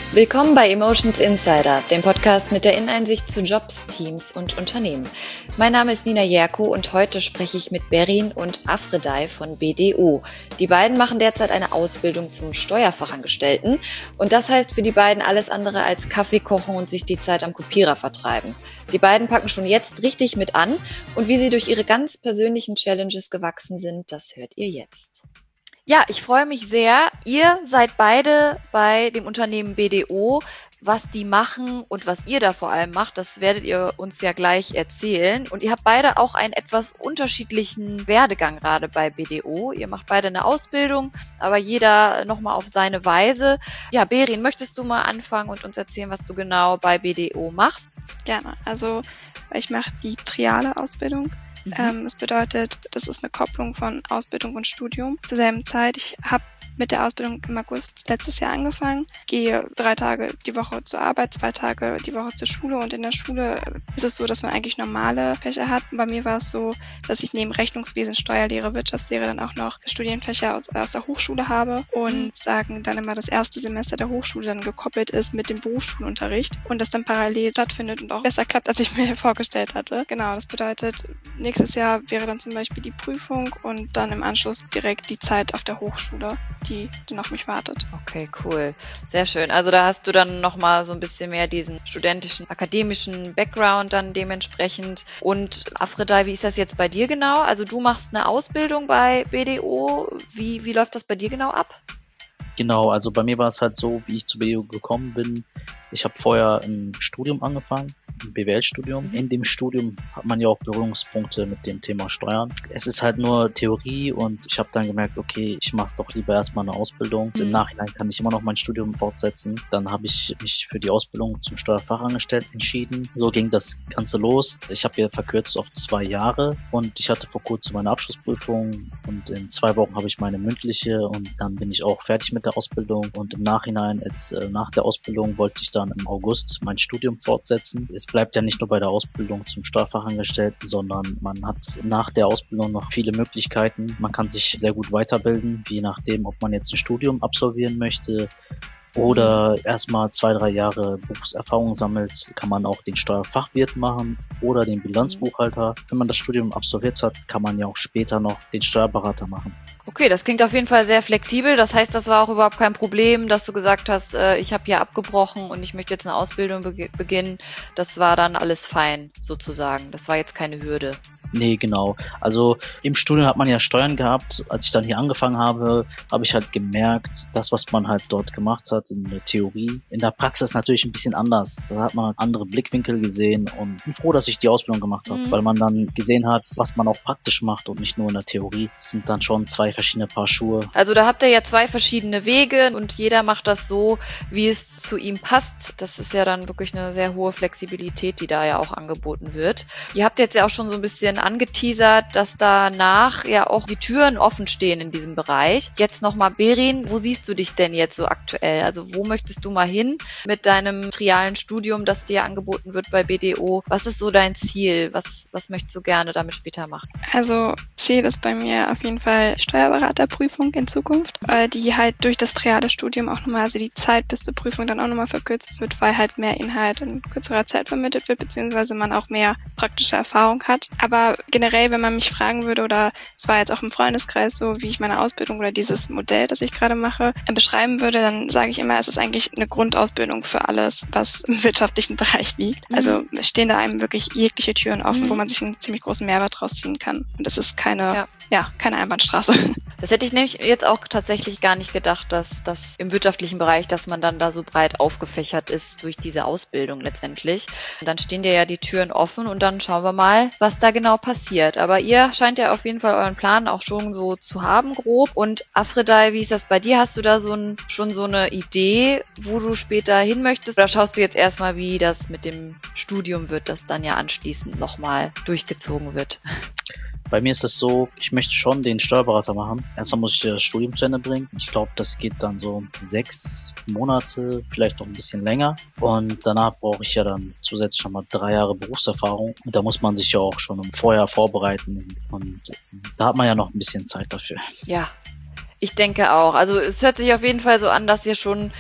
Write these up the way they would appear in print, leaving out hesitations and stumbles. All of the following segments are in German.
Willkommen bei Emotions Insider, dem Podcast mit der Inneneinsicht zu Jobs, Teams und Unternehmen. Mein Name ist Nina Jerko und heute spreche ich mit Berin und Afredai von BDO. Die beiden machen derzeit eine Ausbildung zum Steuerfachangestellten und das heißt für die beiden alles andere als Kaffee kochen und sich die Zeit am Kopierer vertreiben. Die beiden packen schon jetzt richtig mit an und wie sie durch ihre ganz persönlichen Challenges gewachsen sind, das hört ihr jetzt. Ja, ich freue mich sehr. Ihr seid beide bei dem Unternehmen BDO. Was die machen und was ihr da vor allem macht, das werdet ihr uns ja gleich erzählen. Und ihr habt beide auch einen etwas unterschiedlichen Werdegang gerade bei BDO. Ihr macht beide eine Ausbildung, aber jeder nochmal auf seine Weise. Ja, Berin, möchtest du mal anfangen und uns erzählen, was du genau bei BDO machst? Gerne. Also ich mache die triale Ausbildung. Das bedeutet, das ist eine Kopplung von Ausbildung und Studium zur selben Zeit. Ich habe mit der Ausbildung im August letztes Jahr angefangen, gehe 3 Tage die Woche zur Arbeit, 2 Tage die Woche zur Schule und in der Schule ist es so, dass man eigentlich normale Fächer hat. Bei mir war es so, dass ich neben Rechnungswesen, Steuerlehre, Wirtschaftslehre dann auch noch Studienfächer aus der Hochschule habe und sagen dann immer das erste Semester der Hochschule dann gekoppelt ist mit dem Berufsschulunterricht und das dann parallel stattfindet und auch besser klappt, als ich mir vorgestellt hatte. Genau, das bedeutet, nächstes Jahr wäre dann zum Beispiel die Prüfung und dann im Anschluss direkt die Zeit auf der Hochschule, die dann auf mich wartet. Okay, cool. Sehr schön. Also da hast du dann nochmal so ein bisschen mehr diesen studentischen, akademischen Background dann dementsprechend. Und Afredai, wie ist das jetzt bei dir genau? Also du machst eine Ausbildung bei BDO. Wie läuft das bei dir genau ab? Genau, also bei mir war es halt so, wie ich zu BDO gekommen bin. Ich habe vorher ein Studium angefangen, ein BWL-Studium. In dem Studium hat man ja auch Berührungspunkte mit dem Thema Steuern. Es ist halt nur Theorie und ich habe dann gemerkt, okay, ich mache doch lieber erstmal eine Ausbildung. Im Nachhinein kann ich immer noch mein Studium fortsetzen. Dann habe ich mich für die Ausbildung zum Steuerfachangestellten entschieden. So ging das Ganze los. Ich habe hier verkürzt auf 2 Jahre und ich hatte vor kurzem meine Abschlussprüfung und in 2 Wochen habe ich meine mündliche und dann bin ich auch fertig mit der Ausbildung und im Nachhinein, jetzt nach der Ausbildung, wollte ich dann im August mein Studium fortsetzen. Es bleibt ja nicht nur bei der Ausbildung zum Steuerfachangestellten, sondern man hat nach der Ausbildung noch viele Möglichkeiten. Man kann sich sehr gut weiterbilden, je nachdem, ob man jetzt ein Studium absolvieren möchte oder erstmal 2, 3 Jahre Berufserfahrung sammelt, kann man auch den Steuerfachwirt machen oder den Bilanzbuchhalter. Wenn man das Studium absolviert hat, kann man ja auch später noch den Steuerberater machen. Okay, das klingt auf jeden Fall sehr flexibel. Das heißt, das war auch überhaupt kein Problem, dass du gesagt hast, ich habe hier abgebrochen und ich möchte jetzt eine Ausbildung beginnen. Das war dann alles fein, sozusagen. Das war jetzt keine Hürde. Nee, genau. Also im Studium hat man ja Steuern gehabt. Als ich dann hier angefangen habe, habe ich halt gemerkt, das, was man halt dort gemacht hat in der Theorie, in der Praxis natürlich ein bisschen anders. Da hat man andere Blickwinkel gesehen und bin froh, dass ich die Ausbildung gemacht habe, weil man dann gesehen hat, was man auch praktisch macht und nicht nur in der Theorie. Das sind dann schon 2 verschiedene Paar Schuhe. Also da habt ihr ja 2 verschiedene Wege und jeder macht das so, wie es zu ihm passt. Das ist ja dann wirklich eine sehr hohe Flexibilität, die da ja auch angeboten wird. Ihr habt jetzt ja auch schon so ein bisschen angeteasert, dass danach ja auch die Türen offen stehen in diesem Bereich. Jetzt nochmal, Berin, wo siehst du dich denn jetzt so aktuell? Also wo möchtest du mal hin mit deinem trialen Studium, das dir angeboten wird bei BDO? Was ist so dein Ziel? Was möchtest du gerne damit später machen? Also Ziel ist bei mir auf jeden Fall Steuerberaterprüfung in Zukunft, weil die halt durch das triale Studium auch nochmal, also die Zeit bis zur Prüfung dann auch nochmal verkürzt wird, weil halt mehr Inhalt in kürzerer Zeit vermittelt wird, beziehungsweise man auch mehr praktische Erfahrung hat. Aber generell, wenn man mich fragen würde, oder es war jetzt auch im Freundeskreis so, wie ich meine Ausbildung oder dieses Modell, das ich gerade mache, beschreiben würde, dann sage ich immer, es ist eigentlich eine Grundausbildung für alles, was im wirtschaftlichen Bereich liegt. Also es stehen da einem wirklich jegliche Türen offen, wo man sich einen ziemlich großen Mehrwert rausziehen kann. Und das ist keine Einbahnstraße. Das hätte ich nämlich jetzt auch tatsächlich gar nicht gedacht, dass das im wirtschaftlichen Bereich, dass man dann da so breit aufgefächert ist durch diese Ausbildung letztendlich. Dann stehen dir ja die Türen offen und dann schauen wir mal, was da genau passiert. Aber ihr scheint ja auf jeden Fall euren Plan auch schon so zu haben, grob. Und Afredai, wie ist das bei dir? Hast du da schon so eine Idee, wo du später hin möchtest? Oder schaust du jetzt erstmal, wie das mit dem Studium wird, das dann ja anschließend nochmal durchgezogen wird? Bei mir ist es so, ich möchte schon den Steuerberater machen. Erstmal muss ich das Studium zu Ende bringen. Ich glaube, das geht dann so 6 Monate, vielleicht noch ein bisschen länger. Und danach brauche ich ja dann zusätzlich nochmal 3 Jahre Berufserfahrung. Und da muss man sich ja auch schon vorher vorbereiten. Und da hat man ja noch ein bisschen Zeit dafür. Ja. Ich denke auch. Also es hört sich auf jeden Fall so an, dass ihr schon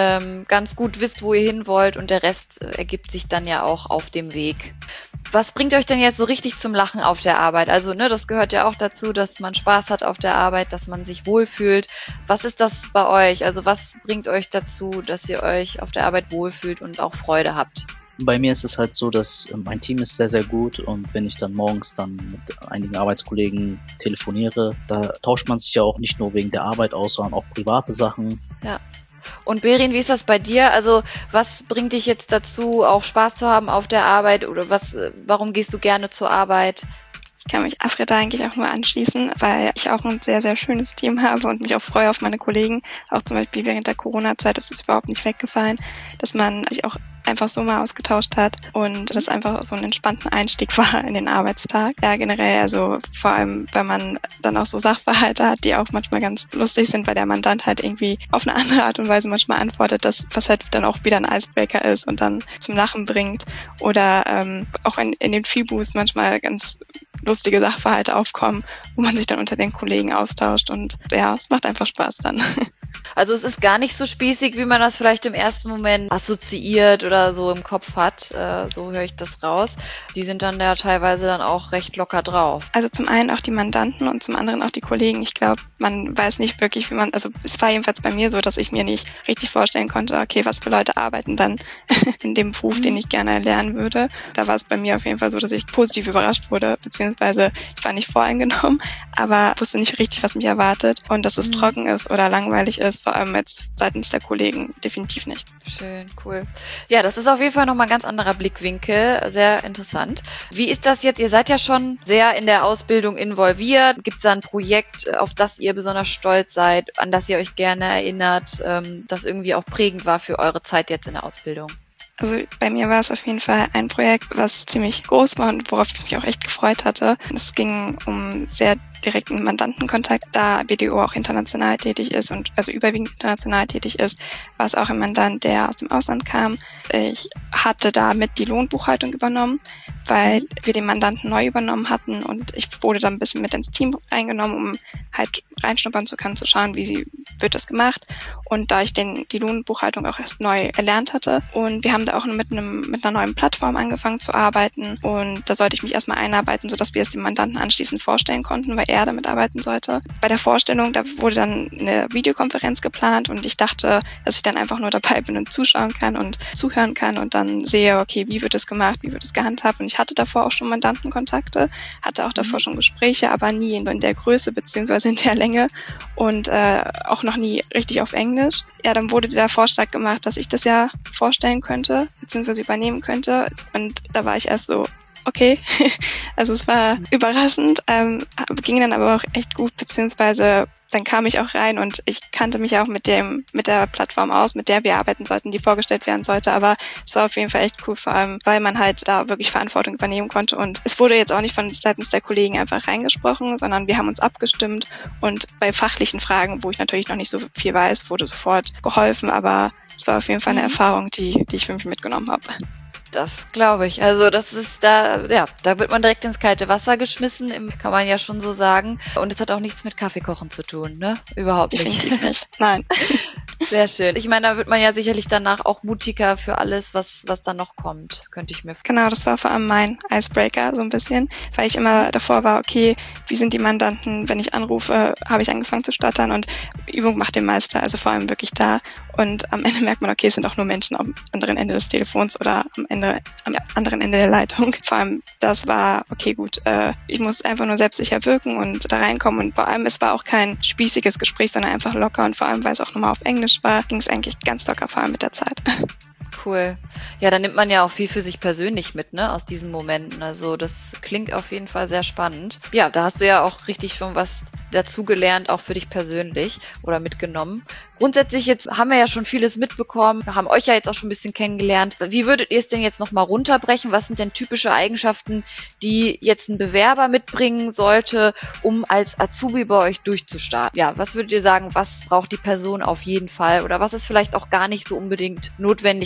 ganz gut wisst, wo ihr hin wollt und der Rest ergibt sich dann ja auch auf dem Weg. Was bringt euch denn jetzt so richtig zum Lachen auf der Arbeit? Also das gehört ja auch dazu, dass man Spaß hat auf der Arbeit, dass man sich wohlfühlt. Was ist das bei euch? Also was bringt euch dazu, dass ihr euch auf der Arbeit wohlfühlt und auch Freude habt? Bei mir ist es halt so, dass mein Team ist sehr, sehr gut und wenn ich dann morgens dann mit einigen Arbeitskollegen telefoniere, da tauscht man sich ja auch nicht nur wegen der Arbeit aus, sondern auch private Sachen. Ja. Und Berin, wie ist das bei dir? Also was bringt dich jetzt dazu, auch Spaß zu haben auf der Arbeit oder warum gehst du gerne zur Arbeit? Ich kann mich Afrida eigentlich auch nur anschließen, weil ich auch ein sehr, sehr schönes Team habe und mich auch freue auf meine Kollegen. Auch zum Beispiel während der Corona-Zeit ist es überhaupt nicht weggefallen, dass man sich auch einfach so mal ausgetauscht hat und das einfach so einen entspannten Einstieg war in den Arbeitstag. Ja, generell, also vor allem, weil man dann auch so Sachverhalte hat, die auch manchmal ganz lustig sind, weil der Mandant halt irgendwie auf eine andere Art und Weise manchmal antwortet, was halt dann auch wieder ein Icebreaker ist und dann zum Lachen bringt. Oder auch in den Fibus manchmal ganz lustige Sachverhalte aufkommen, wo man sich dann unter den Kollegen austauscht und ja, es macht einfach Spaß dann. Also es ist gar nicht so spießig, wie man das vielleicht im ersten Moment assoziiert oder so im Kopf hat. So höre ich das raus. Die sind dann ja teilweise dann auch recht locker drauf. Also zum einen auch die Mandanten und zum anderen auch die Kollegen. Ich glaube, man weiß nicht wirklich, also es war jedenfalls bei mir so, dass ich mir nicht richtig vorstellen konnte, okay, was für Leute arbeiten dann in dem Beruf, den ich gerne lernen würde. Da war es bei mir auf jeden Fall so, dass ich positiv überrascht wurde, beziehungsweise ich war nicht voreingenommen, aber wusste nicht richtig, was mich erwartet und dass es trocken ist oder langweilig ist, vor allem jetzt seitens der Kollegen definitiv nicht. Schön, cool. Ja, das ist auf jeden Fall nochmal ein ganz anderer Blickwinkel, sehr interessant. Wie ist das jetzt? Ihr seid ja schon sehr in der Ausbildung involviert. Gibt es da ein Projekt, auf das ihr besonders stolz seid, an das ihr euch gerne erinnert, das irgendwie auch prägend war für eure Zeit jetzt in der Ausbildung? Also bei mir war es auf jeden Fall ein Projekt, was ziemlich groß war und worauf ich mich auch echt gefreut hatte. Es ging um sehr direkten Mandantenkontakt, da BDO auch international tätig ist und also überwiegend international tätig ist, war es auch ein Mandant, der aus dem Ausland kam. Ich hatte damit die Lohnbuchhaltung übernommen, weil wir den Mandanten neu übernommen hatten und ich wurde dann ein bisschen mit ins Team reingenommen, um halt reinschnuppern zu können, zu schauen, wird das gemacht. Und da ich die Lohnbuchhaltung auch erst neu erlernt hatte und wir haben da auch mit einer neuen Plattform angefangen zu arbeiten und da sollte ich mich erstmal einarbeiten, sodass wir es dem Mandanten anschließend vorstellen konnten, weil er damit arbeiten sollte. Bei der Vorstellung, da wurde dann eine Videokonferenz geplant und ich dachte, dass ich dann einfach nur dabei bin und zuschauen kann und zuhören kann und dann sehe, okay, wie wird es gemacht, wie wird es gehandhabt und ich hatte davor auch schon Mandantenkontakte, hatte auch davor schon Gespräche, aber nie in der Größe beziehungsweise in der Länge und auch noch nie richtig auf Englisch. Ja, dann wurde der Vorschlag gemacht, dass ich das ja vorstellen könnte, beziehungsweise übernehmen könnte und da war ich erst so, okay, also es war überraschend, ging dann aber auch echt gut, beziehungsweise dann kam ich auch rein und ich kannte mich auch mit der Plattform aus, mit der wir arbeiten sollten, die vorgestellt werden sollte, aber es war auf jeden Fall echt cool, vor allem, weil man halt da wirklich Verantwortung übernehmen konnte und es wurde jetzt auch nicht von seitens der Kollegen einfach reingesprochen, sondern wir haben uns abgestimmt und bei fachlichen Fragen, wo ich natürlich noch nicht so viel weiß, wurde sofort geholfen, aber es war auf jeden Fall eine Erfahrung, die ich für mich mitgenommen habe. Das glaube ich. Also das ist da wird man direkt ins kalte Wasser geschmissen, kann man ja schon so sagen. Und es hat auch nichts mit Kaffeekochen zu tun, ne? Überhaupt nicht. Definitiv nicht. Nein. Sehr schön. Ich meine, da wird man ja sicherlich danach auch mutiger für alles, was dann noch kommt, könnte ich mir vorstellen. Genau, das war vor allem mein Icebreaker so ein bisschen, weil ich immer davor war, okay, wie sind die Mandanten, wenn ich anrufe, habe ich angefangen zu stottern und Übung macht den Meister, also vor allem wirklich da. Und am Ende merkt man, okay, es sind auch nur Menschen am anderen Ende des Telefons oder am anderen Ende der Leitung. Vor allem, das war, okay, gut, ich muss einfach nur selbstsicher wirken und da reinkommen und vor allem, es war auch kein spießiges Gespräch, sondern einfach locker und vor allem, weil es auch nochmal auf Englisch war, ging es eigentlich ganz locker, vor allem mit der Zeit. Cool. Ja, da nimmt man ja auch viel für sich persönlich mit, ne, aus diesen Momenten. Also das klingt auf jeden Fall sehr spannend. Ja, da hast du ja auch richtig schon was dazugelernt, auch für dich persönlich oder mitgenommen. Grundsätzlich jetzt haben wir ja schon vieles mitbekommen, haben euch ja jetzt auch schon ein bisschen kennengelernt. Wie würdet ihr es denn jetzt nochmal runterbrechen? Was sind denn typische Eigenschaften, die jetzt ein Bewerber mitbringen sollte, um als Azubi bei euch durchzustarten? Ja, was würdet ihr sagen, was braucht die Person auf jeden Fall oder was ist vielleicht auch gar nicht so unbedingt notwendig,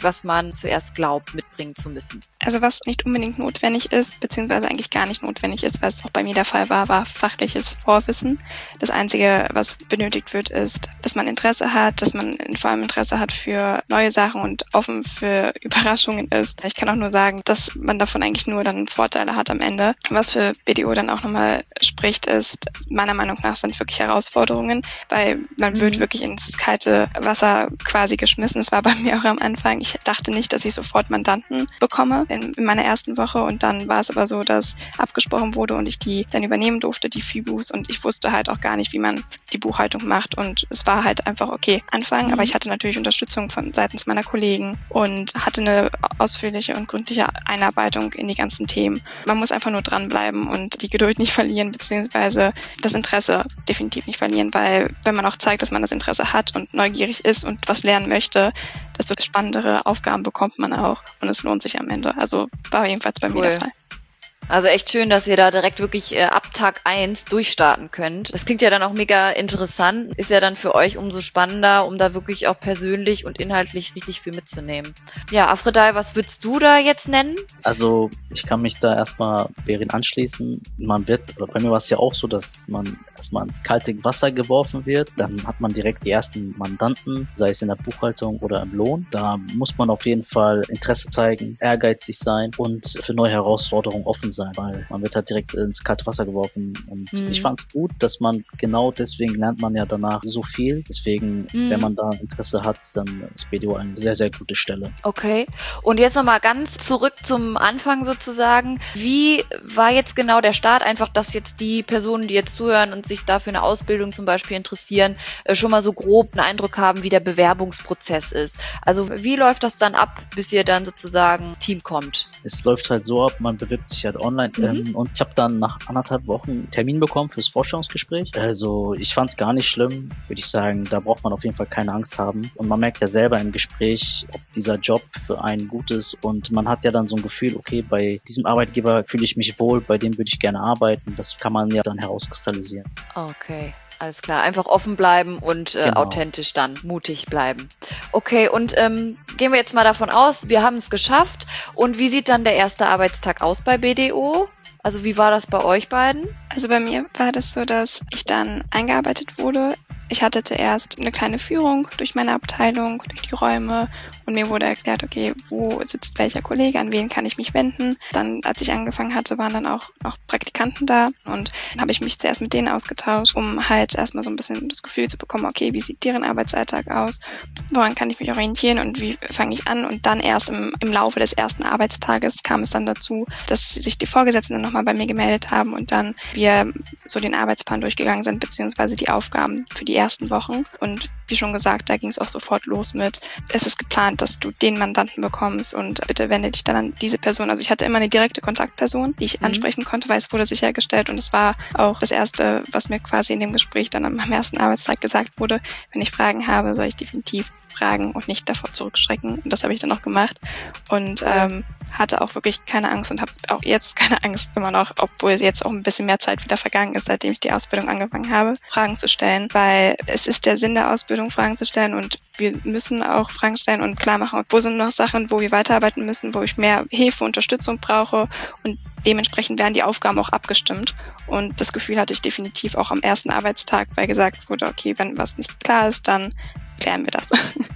notwendig, was man zuerst glaubt, mitbringen zu müssen? Also was nicht unbedingt notwendig ist, beziehungsweise eigentlich gar nicht notwendig ist, was auch bei mir der Fall war fachliches Vorwissen. Das Einzige, was benötigt wird, ist, dass man Interesse hat, dass man vor allem Interesse hat für neue Sachen und offen für Überraschungen ist. Ich kann auch nur sagen, dass man davon eigentlich nur dann Vorteile hat am Ende. Was für BDO dann auch nochmal spricht, ist, meiner Meinung nach sind wirklich Herausforderungen, weil man wird wirklich ins kalte Wasser quasi geschmissen. Es war bei mir auch am Anfang. Ich dachte nicht, dass ich sofort Mandanten bekomme in meiner ersten Woche, und dann war es aber so, dass abgesprochen wurde und ich die dann übernehmen durfte, die FIBUs, und ich wusste halt auch gar nicht, wie man die Buchhaltung macht, und es war halt einfach okay anfangen, aber ich hatte natürlich Unterstützung von seitens meiner Kollegen und hatte eine ausführliche und gründliche Einarbeitung in die ganzen Themen. Man muss einfach nur dranbleiben und die Geduld nicht verlieren, beziehungsweise das Interesse definitiv nicht verlieren, weil wenn man auch zeigt, dass man das Interesse hat und neugierig ist und was lernen möchte, desto spannendere Aufgaben bekommt man auch, und es lohnt sich am Ende. Also war jedenfalls bei mir der Fall. Also echt schön, dass ihr da direkt wirklich ab Tag 1 durchstarten könnt. Das klingt ja dann auch mega interessant. Ist ja dann für euch umso spannender, um da wirklich auch persönlich und inhaltlich richtig viel mitzunehmen. Ja, Afredai, was würdest du da jetzt nennen? Also ich kann mich da erstmal Berin anschließen. Bei mir war es ja auch so, dass man erstmal ins kalte Wasser geworfen wird. Dann hat man direkt die ersten Mandanten, sei es in der Buchhaltung oder im Lohn. Da muss man auf jeden Fall Interesse zeigen, ehrgeizig sein und für neue Herausforderungen offen sein, weil man wird halt direkt ins kalte Wasser geworfen, und ich fand es gut, dass man genau deswegen lernt man ja danach so viel. Deswegen, wenn man da Interesse hat, dann ist BDO eine sehr, sehr gute Stelle. Okay. Und jetzt nochmal ganz zurück zum Anfang sozusagen. Wie war jetzt genau der Start? Einfach, dass jetzt die Personen, die jetzt zuhören und sich dafür eine Ausbildung zum Beispiel interessieren, schon mal so grob einen Eindruck haben, wie der Bewerbungsprozess ist. Also wie läuft das dann ab, bis ihr dann sozusagen Team kommt? Es läuft halt so ab, man bewirbt sich halt online und ich habe dann nach 1,5 Wochen einen Termin bekommen fürs Vorstellungsgespräch. Also ich fand es gar nicht schlimm, würde ich sagen. Da braucht man auf jeden Fall keine Angst haben. Und man merkt ja selber im Gespräch, ob dieser Job für einen gut ist. Und man hat ja dann so ein Gefühl, okay, bei diesem Arbeitgeber fühle ich mich wohl, bei dem würde ich gerne arbeiten. Das kann man ja dann herauskristallisieren. Okay. Alles klar, einfach offen bleiben und authentisch dann, mutig bleiben. Okay, und gehen wir jetzt mal davon aus, wir haben es geschafft. Und wie sieht dann der erste Arbeitstag aus bei BDO? Also wie war das bei euch beiden? Also bei mir war das so, dass ich dann eingearbeitet wurde. Ich hatte zuerst eine kleine Führung durch meine Abteilung, durch die Räume, und mir wurde erklärt, okay, wo sitzt welcher Kollege, an wen kann ich mich wenden. Dann, als ich angefangen hatte, waren dann auch noch Praktikanten da, und dann habe ich mich zuerst mit denen ausgetauscht, um halt erstmal so ein bisschen das Gefühl zu bekommen, okay, wie sieht deren Arbeitsalltag aus, woran kann ich mich orientieren und wie fange ich an. Und dann erst im Laufe des ersten Arbeitstages kam es dann dazu, dass sich die Vorgesetzten nochmal bei mir gemeldet haben und dann wir so den Arbeitsplan durchgegangen sind, beziehungsweise die Aufgaben für die ersten Wochen. Und wie schon gesagt, da ging es auch sofort los mit, es ist geplant, dass du den Mandanten bekommst und bitte wende dich dann an diese Person. Also ich hatte immer eine direkte Kontaktperson, die ich ansprechen konnte, weil es wurde sichergestellt, und es war auch das Erste, was mir quasi in dem Gespräch dann am ersten Arbeitstag gesagt wurde: Wenn ich Fragen habe, soll ich definitiv fragen und nicht davor zurückschrecken. Und das habe ich dann auch gemacht und hatte auch wirklich keine Angst und habe auch jetzt keine Angst immer noch, obwohl jetzt auch ein bisschen mehr Zeit wieder vergangen ist, seitdem ich die Ausbildung angefangen habe, Fragen zu stellen, weil es ist der Sinn der Ausbildung, Fragen zu stellen, und wir müssen auch Fragen stellen und klar machen, wo sind noch Sachen, wo wir weiterarbeiten müssen, wo ich mehr Hilfe, Unterstützung brauche, und dementsprechend werden die Aufgaben auch abgestimmt. Und das Gefühl hatte ich definitiv auch am ersten Arbeitstag, weil gesagt wurde, okay, wenn was nicht klar ist, dann klären wir das.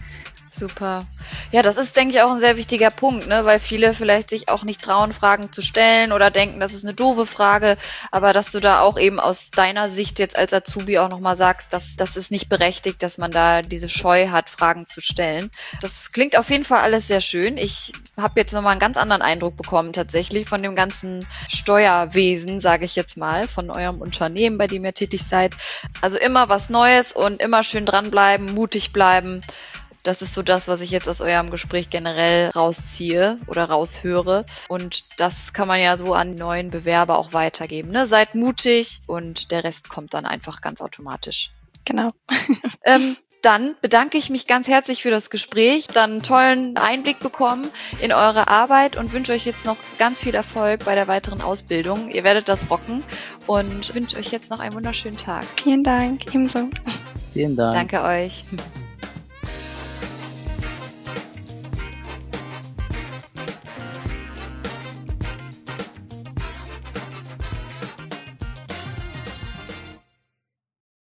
Super. Ja, das ist, denke ich, auch ein sehr wichtiger Punkt, ne? Weil viele vielleicht sich auch nicht trauen, Fragen zu stellen oder denken, das ist eine doofe Frage, aber dass du da auch eben aus deiner Sicht jetzt als Azubi auch nochmal sagst, dass das ist nicht berechtigt, dass man da diese Scheu hat, Fragen zu stellen. Das klingt auf jeden Fall alles sehr schön. Ich habe jetzt nochmal einen ganz anderen Eindruck bekommen tatsächlich von dem ganzen Steuerwesen, sage ich jetzt mal, von eurem Unternehmen, bei dem ihr tätig seid. Also immer was Neues und immer schön dranbleiben, mutig bleiben. Das ist so das, was ich jetzt aus eurem Gespräch generell rausziehe oder raushöre. Und das kann man ja so an neuen Bewerber auch weitergeben. Ne? Seid mutig und der Rest kommt dann einfach ganz automatisch. Genau. Dann bedanke ich mich ganz herzlich für das Gespräch, dann einen tollen Einblick bekommen in eure Arbeit und wünsche euch jetzt noch ganz viel Erfolg bei der weiteren Ausbildung. Ihr werdet das rocken und wünsche euch jetzt noch einen wunderschönen Tag. Vielen Dank, ebenso. Vielen Dank. Danke euch.